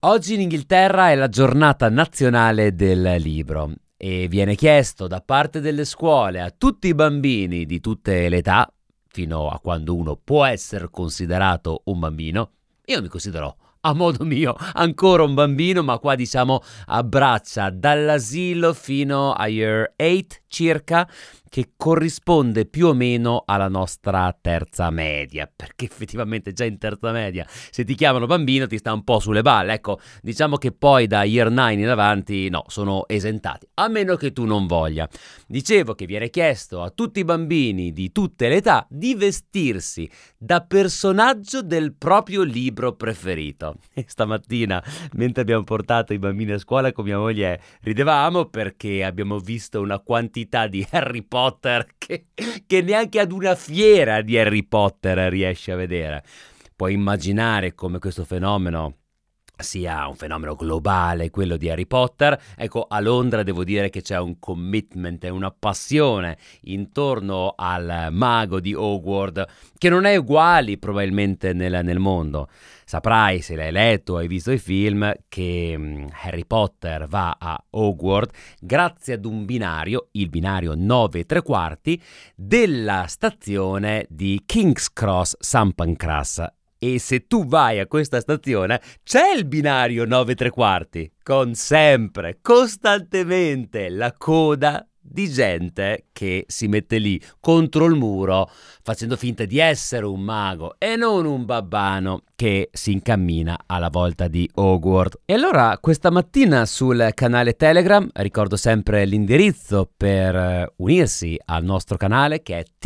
Oggi in Inghilterra è la giornata nazionale del libro e viene chiesto da parte delle scuole a tutti i bambini di tutte le età, fino a quando uno può essere considerato un bambino. Io mi considero a modo mio ancora un bambino, ma qua diciamo a braccia dall'asilo fino a year 8 circa, che corrisponde più o meno alla nostra terza media, perché effettivamente già in terza media se ti chiamano bambino ti sta un po' sulle balle. Ecco, diciamo che poi da year 9 in avanti no, sono esentati, a meno che tu non voglia. Dicevo che viene chiesto a tutti i bambini di tutte le età di vestirsi da personaggio del proprio libro preferito. E stamattina, mentre abbiamo portato i bambini a scuola con mia moglie, ridevamo perché abbiamo visto una quantità di Harry Potter che neanche ad una fiera di Harry Potter riesci a vedere. Puoi immaginare come questo fenomeno sia un fenomeno globale, quello di Harry Potter. Ecco, a Londra devo dire che c'è un commitment e una passione intorno al mago di Hogwarts che non è uguale probabilmente nel mondo. Saprai, se l'hai letto o hai visto i film, che Harry Potter va a Hogwarts grazie ad un binario, il binario 9 e 3 quarti, della stazione di King's Cross St. Pancras. E se tu vai a questa stazione c'è il binario 9 e 3 quarti, con sempre, costantemente la coda di gente che si mette lì contro il muro facendo finta di essere un mago e non un babbano che si incammina alla volta di Hogwarts. E allora questa mattina sul canale Telegram, ricordo sempre l'indirizzo per unirsi al nostro canale, che è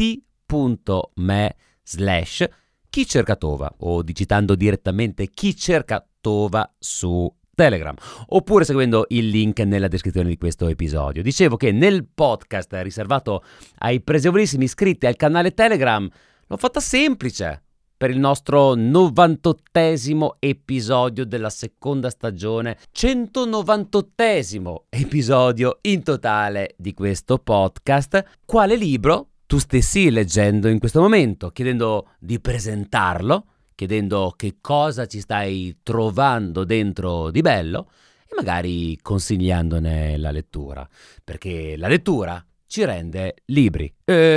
t.me/Chi cerca Tova, o digitando direttamente Chi cerca Tova su Telegram, oppure seguendo il link nella descrizione di questo episodio. Dicevo che nel podcast riservato ai presevolissimi iscritti al canale Telegram l'ho fatta semplice per il nostro 98esimo episodio della seconda stagione, 198esimo episodio in totale di questo podcast. Quale libro tu stessi leggendo in questo momento, chiedendo di presentarlo, chiedendo che cosa ci stai trovando dentro di bello e magari consigliandone la lettura, perché la lettura ci rende liberi.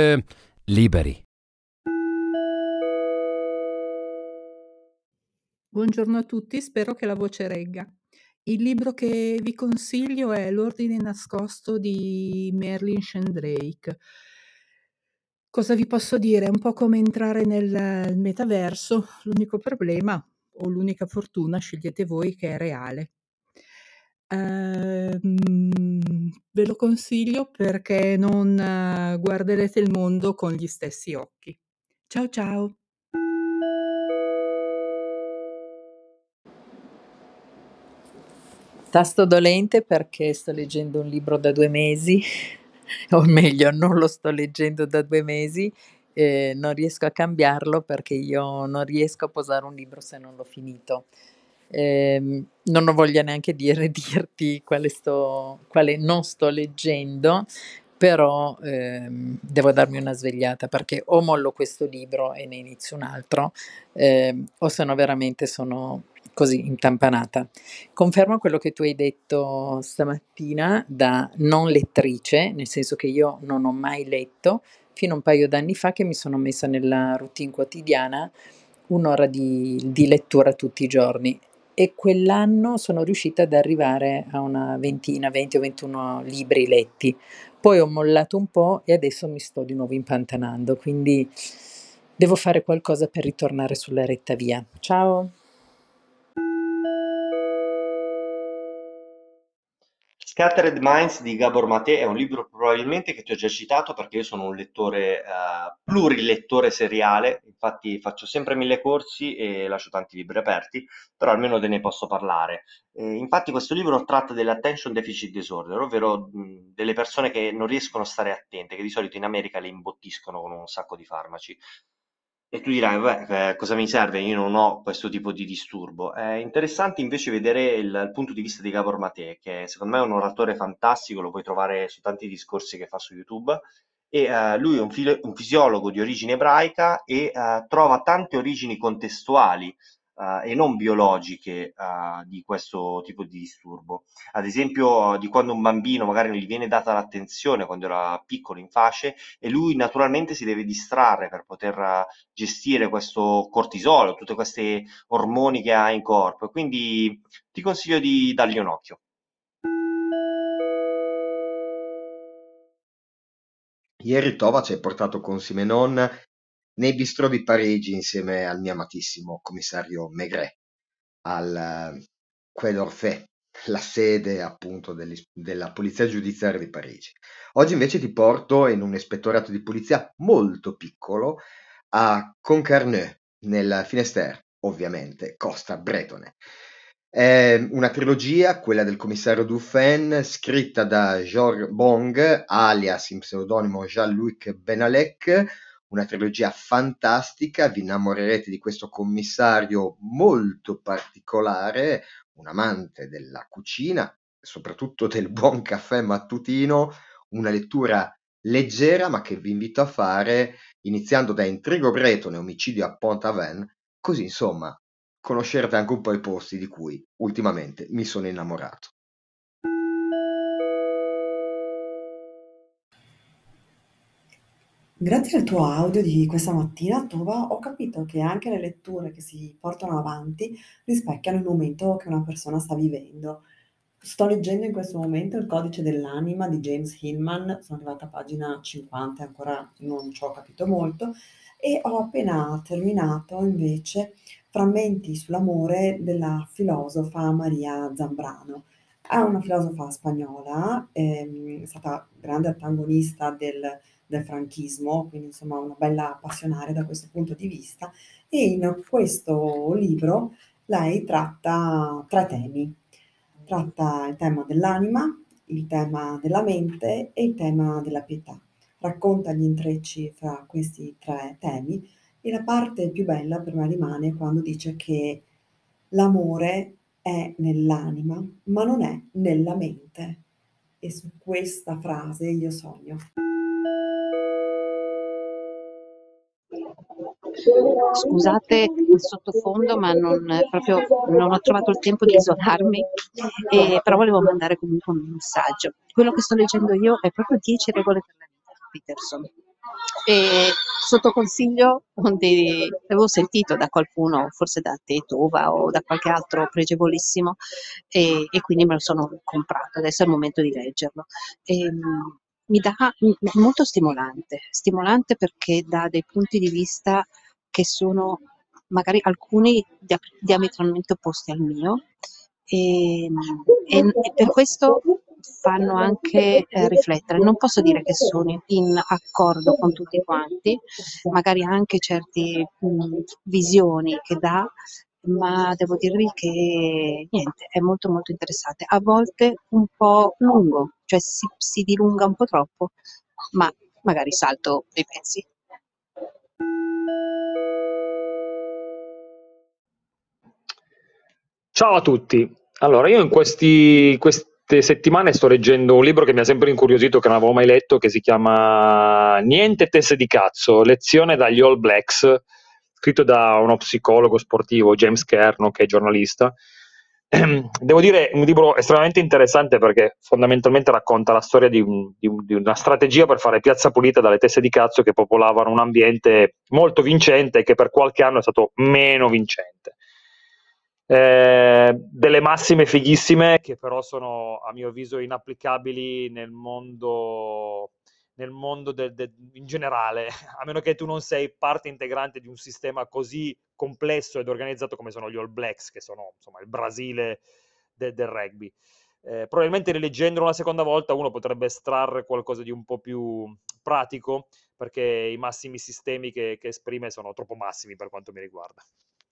Buongiorno a tutti, spero che la voce regga. Il libro che vi consiglio è L'ordine nascosto di Merlin Sheldrake. Cosa vi posso dire? È un po' come entrare nel metaverso, l'unico problema o l'unica fortuna, scegliete voi, che è reale. Ve lo consiglio perché non guarderete il mondo con gli stessi occhi. Ciao ciao! Tasto dolente perché sto leggendo un libro da 2 mesi, o meglio non lo sto leggendo da 2 mesi, non riesco a cambiarlo perché io non riesco a posare un libro se non l'ho finito. Non ho voglia neanche dirti quale non sto leggendo, però, devo darmi una svegliata perché o mollo questo libro e ne inizio un altro, o se no veramente sono così intampanata. Confermo quello che tu hai detto stamattina da non lettrice, nel senso che io non ho mai letto, fino a un paio d'anni fa che mi sono messa nella routine quotidiana 1 ora di lettura tutti i giorni e quell'anno sono riuscita ad arrivare a una ventina, 20 o 21 libri letti. Poi ho mollato un po' e adesso mi sto di nuovo impantanando, quindi devo fare qualcosa per ritornare sulla retta via. Ciao! Scattered Minds di Gabor Maté è un libro probabilmente che ti ho già citato perché io sono un lettore, plurilettore seriale, infatti faccio sempre 1000 corsi e lascio tanti libri aperti, però almeno te ne posso parlare. Infatti questo libro tratta dell'attention deficit disorder, ovvero delle persone che non riescono a stare attente, che di solito in America le imbottiscono con un sacco di farmaci. E tu dirai, vabbè, cosa mi serve? Io non ho questo tipo di disturbo. È interessante invece vedere il punto di vista di Gabor Maté, che secondo me è un oratore fantastico, lo puoi trovare su tanti discorsi che fa su YouTube. E lui è un fisiologo di origine ebraica e trova tante origini contestuali e non biologiche di questo tipo di disturbo. Ad esempio, di quando un bambino magari non gli viene data l'attenzione quando era piccolo in fasce e lui naturalmente si deve distrarre per poter gestire questo cortisolo, tutte queste ormoni che ha in corpo. E quindi ti consiglio di dargli un occhio. Ieri Tova ci hai portato con Simenon nei bistrò di Parigi insieme al mio amatissimo commissario Maigret, al Quai d'Orsay, la sede appunto della polizia giudiziaria di Parigi. Oggi invece ti porto in un ispettorato di polizia molto piccolo a Concarneau, nel Finistère, ovviamente, costa bretone. È una trilogia, quella del commissario Dufresne, scritta da Georges Bong, alias in pseudonimo Jean-Luc Benalec, una trilogia fantastica, vi innamorerete di questo commissario molto particolare, un amante della cucina, soprattutto del buon caffè mattutino, una lettura leggera ma che vi invito a fare iniziando da Intrigo Bretone e Omicidio a Pont-Aven, così insomma conoscerete anche un po' i posti di cui ultimamente mi sono innamorato. Grazie al tuo audio di questa mattina, Tova, ho capito che anche le letture che si portano avanti rispecchiano il momento che una persona sta vivendo. Sto leggendo in questo momento Il codice dell'anima di James Hillman, sono arrivata a pagina 50, ancora non ci ho capito molto, e ho appena terminato invece Frammenti sull'amore della filosofa Maria Zambrano. È una filosofa spagnola, è stata grande antagonista del franchismo, quindi insomma una bella passionaria da questo punto di vista, e in questo libro lei tratta tre temi. Tratta il tema dell'anima, il tema della mente e il tema della pietà. Racconta gli intrecci fra questi tre temi e la parte più bella per me rimane quando dice che l'amore è nell'anima, ma non è nella mente. E su questa frase io sogno. Scusate il sottofondo, ma non ho trovato il tempo di isolarmi, però volevo mandare comunque un messaggio. Quello che sto leggendo io è proprio 10 regole per la vita di Peterson. E sotto consiglio l'avevo sentito da qualcuno, forse da te, Tova, o da qualche altro pregevolissimo, e quindi me lo sono comprato. Adesso è il momento di leggerlo. È molto stimolante perché dà dei punti di vista che sono magari alcuni diametralmente opposti al mio, e per questo fanno anche riflettere. Non posso dire che sono in accordo con tutti quanti, magari anche certe visioni che dà, ma devo dirvi che niente, è molto molto interessante. A volte un po' lungo, cioè si dilunga un po' troppo, ma magari salto dei pezzi. Ciao a tutti. Allora, io in queste settimane sto leggendo un libro che mi ha sempre incuriosito, che non avevo mai letto, che si chiama Niente teste di cazzo, lezione dagli All Blacks, scritto da uno psicologo sportivo, James Cairn, che è giornalista. Devo dire, un libro estremamente interessante perché fondamentalmente racconta la storia di una strategia per fare piazza pulita dalle teste di cazzo che popolavano un ambiente molto vincente e che per qualche anno è stato meno vincente. Delle massime fighissime che però sono a mio avviso inapplicabili nel mondo in generale, a meno che tu non sei parte integrante di un sistema così complesso ed organizzato come sono gli All Blacks, che sono insomma il Brasile del rugby. Probabilmente rileggendolo una seconda volta uno potrebbe estrarre qualcosa di un po' più pratico, perché i massimi sistemi che esprime sono troppo massimi per quanto mi riguarda.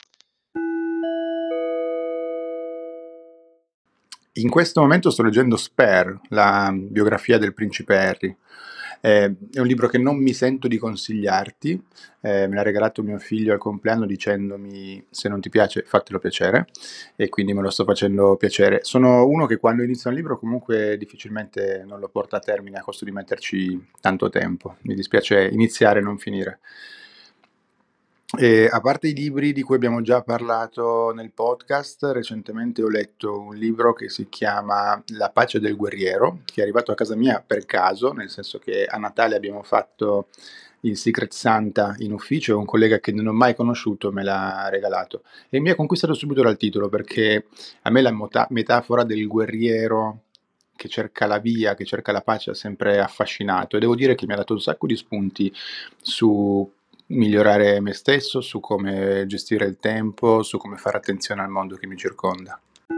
In questo momento sto leggendo Spare, la biografia del principe Harry. È un libro che non mi sento di consigliarti, me l'ha regalato mio figlio al compleanno dicendomi: se non ti piace fatelo piacere, e quindi me lo sto facendo piacere. Sono uno che quando inizia un libro comunque difficilmente non lo porta a termine a costo di metterci tanto tempo, mi dispiace iniziare e non finire. E a parte i libri di cui abbiamo già parlato nel podcast, recentemente ho letto un libro che si chiama La pace del guerriero, che è arrivato a casa mia per caso, nel senso che a Natale abbiamo fatto il Secret Santa in ufficio e un collega che non ho mai conosciuto me l'ha regalato e mi ha conquistato subito dal titolo, perché a me la metafora del guerriero che cerca la via, che cerca la pace ha sempre affascinato, e devo dire che mi ha dato un sacco di spunti su migliorare me stesso, su come gestire il tempo, su come fare attenzione al mondo che mi circonda.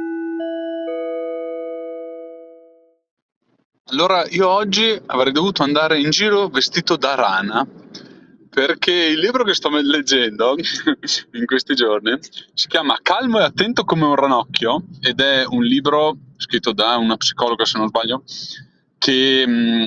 Allora, io oggi avrei dovuto andare in giro vestito da rana, perché il libro che sto leggendo in questi giorni si chiama Calmo e attento come un ranocchio, ed è un libro scritto da una psicologa, se non sbaglio, che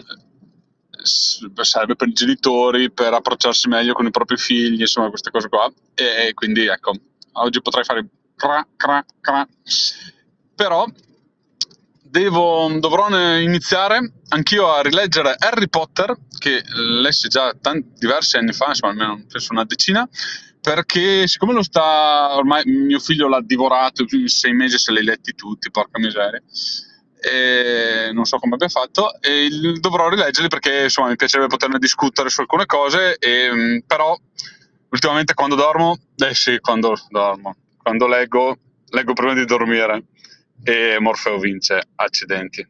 serve per i genitori, per approcciarsi meglio con i propri figli, insomma queste cose qua, e quindi ecco, oggi potrei fare cra cra cra, però dovrò iniziare anch'io a rileggere Harry Potter, che lessi già diversi anni fa, insomma almeno penso una decina, perché siccome lo sta ormai, mio figlio l'ha divorato in 6 mesi, se li ha letti tutti, porca miseria, e non so come abbia fatto, e dovrò rileggerli perché insomma mi piacerebbe poterne discutere su alcune cose, però ultimamente quando dormo, sì, quando leggo prima di dormire e Morfeo vince, accidenti.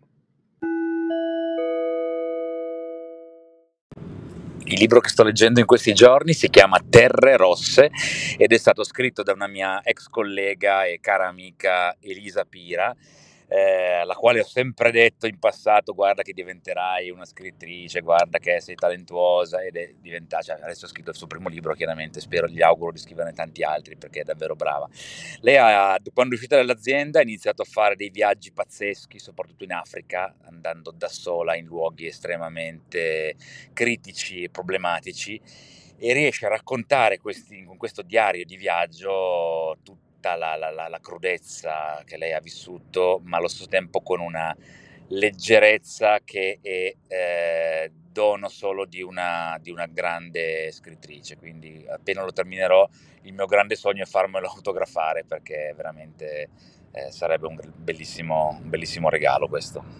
Il libro che sto leggendo in questi giorni si chiama Terre Rosse ed è stato scritto da una mia ex collega e cara amica Elisa Pira, alla quale ho sempre detto in passato: guarda che diventerai una scrittrice, guarda che sei talentuosa, ed è diventata, cioè, adesso ha scritto il suo primo libro, chiaramente gli auguro di scriverne tanti altri perché è davvero brava. Lei quando è uscita dall'azienda ha iniziato a fare dei viaggi pazzeschi, soprattutto in Africa, andando da sola in luoghi estremamente critici e problematici, e riesce a raccontare con questo diario di viaggio tutta la crudezza che lei ha vissuto, ma allo stesso tempo con una leggerezza che è dono solo di una grande scrittrice. Quindi appena lo terminerò, il mio grande sogno è farmelo autografare, perché veramente sarebbe un bellissimo regalo questo.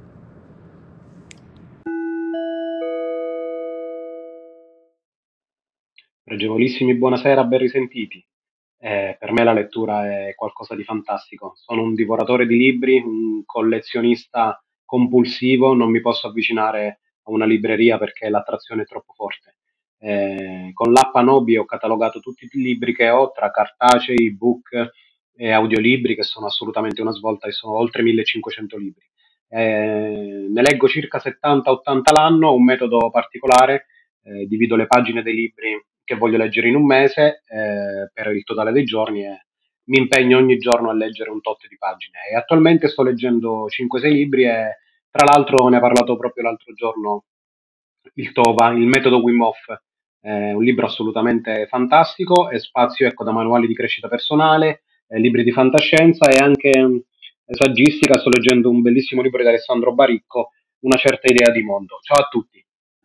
Pregevolissimi, buonasera, ben risentiti. Per me la lettura è qualcosa di fantastico. Sono un divoratore di libri, un collezionista compulsivo, non mi posso avvicinare a una libreria perché l'attrazione è troppo forte. Con l'app Anobi ho catalogato tutti i libri che ho, tra cartacei, ebook e audiolibri, che sono assolutamente una svolta, e sono oltre 1500 libri. Ne leggo circa 70-80 l'anno, un metodo particolare. Divido le pagine dei libri che voglio leggere in un mese per il totale dei giorni, e mi impegno ogni giorno a leggere un tot di pagine. E attualmente sto leggendo 5-6 libri, e tra l'altro ne ha parlato proprio l'altro giorno il Tova, il metodo Wim Hof. È un libro assolutamente fantastico, e spazio, ecco, da manuali di crescita personale, libri di fantascienza e anche saggistica. Sto leggendo un bellissimo libro di Alessandro Baricco, Una certa idea di mondo. Ciao a tutti.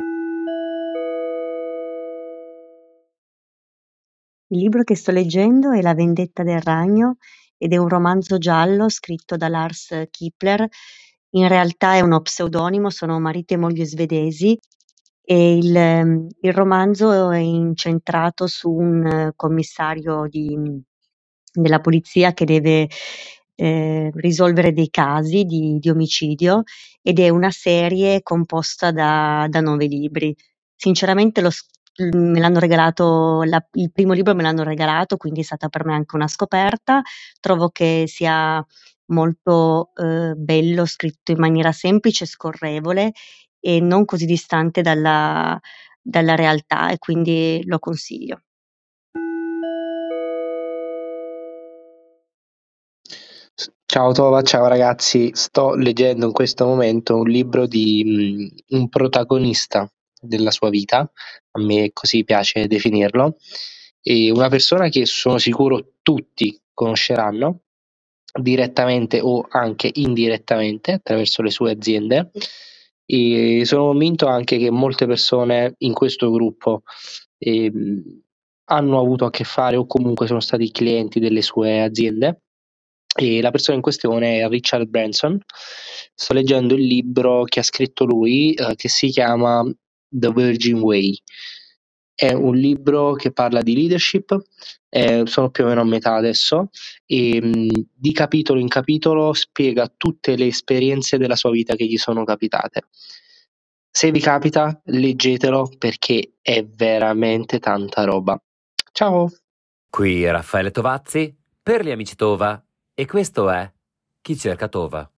Il libro che sto leggendo è La vendetta del ragno ed è un romanzo giallo scritto da Lars Kipler. In realtà è uno pseudonimo, sono marito e moglie svedesi, e il romanzo è incentrato su un commissario della polizia che deve risolvere dei casi di omicidio, ed è una serie composta da 9 libri. Sinceramente me l'hanno regalato, il primo libro me l'hanno regalato, quindi è stata per me anche una scoperta. Trovo che sia molto bello, scritto in maniera semplice e scorrevole e non così distante dalla realtà, e quindi lo consiglio. Ciao Tova, ciao ragazzi, sto leggendo in questo momento un libro di un protagonista della sua vita, a me così piace definirlo, e una persona che sono sicuro tutti conosceranno, direttamente o anche indirettamente attraverso le sue aziende, e sono convinto anche che molte persone in questo gruppo hanno avuto a che fare o comunque sono stati clienti delle sue aziende. E la persona in questione è Richard Branson. Sto leggendo il libro che ha scritto lui, che si chiama The Virgin Way. È un libro che parla di leadership, sono più o meno a metà adesso, e di capitolo in capitolo spiega tutte le esperienze della sua vita che gli sono capitate. Se vi capita, leggetelo perché è veramente tanta roba. Ciao! Qui Raffaele Tovazzi per gli amici Tova, e questo è Chi cerca Tova.